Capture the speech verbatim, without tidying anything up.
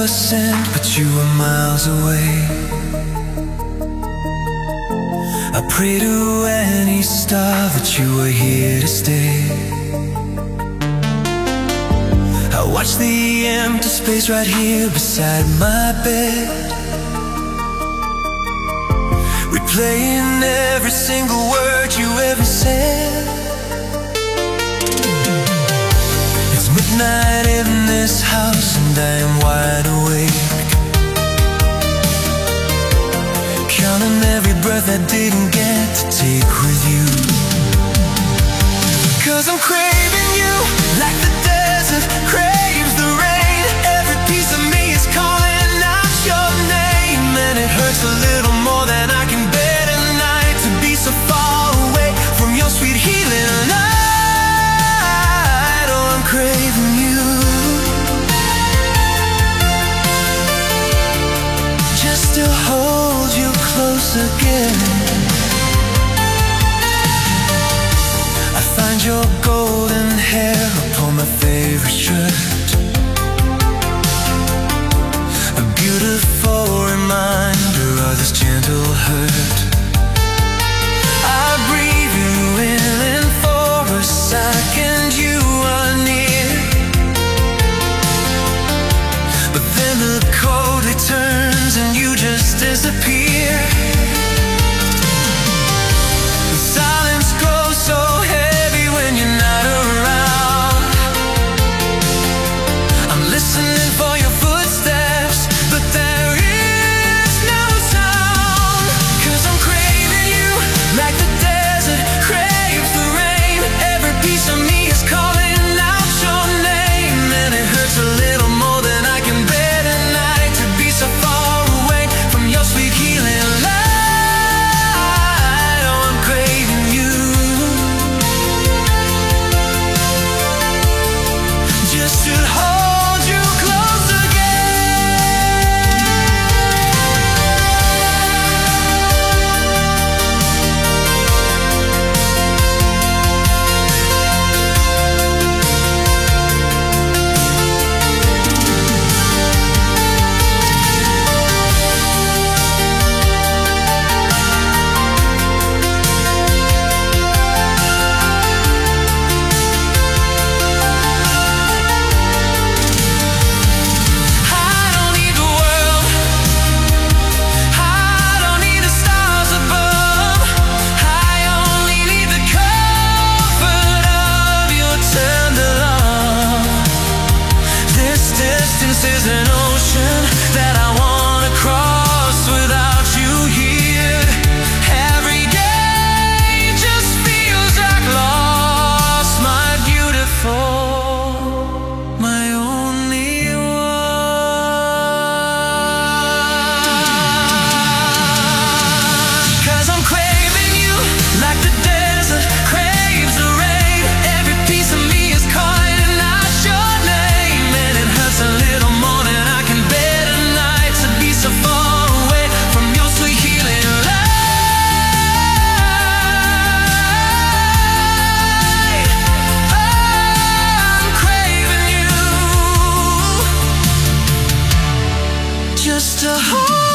your scent, but you were miles away. I pray to any star that you were here to stay. I watch the empty space right here beside my bed, replaying every single word you ever said. It's midnight in this house and I am wide awake, counting every breath I didn't get to take with you. 'Cause I'm craving you like the desert craves the rain. Every piece of me is calling out your name, and it hurts a little more than I can bear tonight, to be so far away from your sweet healing light. Oh, I'm craving you, just to hold you close again. I find your golden hair upon my favorite shirt, a beautiful reminder of this gentle hurt. I breathe you in and for a second you are near, but then the cold returns and you just disappear. The silence grows so heavy when you're not around. I'm listening for your footsteps, but there is no sound. 'Cause I'm craving you like the desert craves the rain. Every piece of me is calling out your name, and it hurts a little more than I can bear tonight, to be so far away from your sweet healing light. Oh, I'm craving you, just to hold you close again. I don't need the world, I don't need the stars above, I only need the comfort of your tender love. This distance is an ocean that I wanna cross without you here. Every day just feels like loss, my beautiful, my only one. 'Cause I'm craving you like the desert craves the rain. Every piece of me is calling out your name, and it hurts a little more than I can bear tonight, to be so far away from your sweet healing light. I'm craving you, just to hold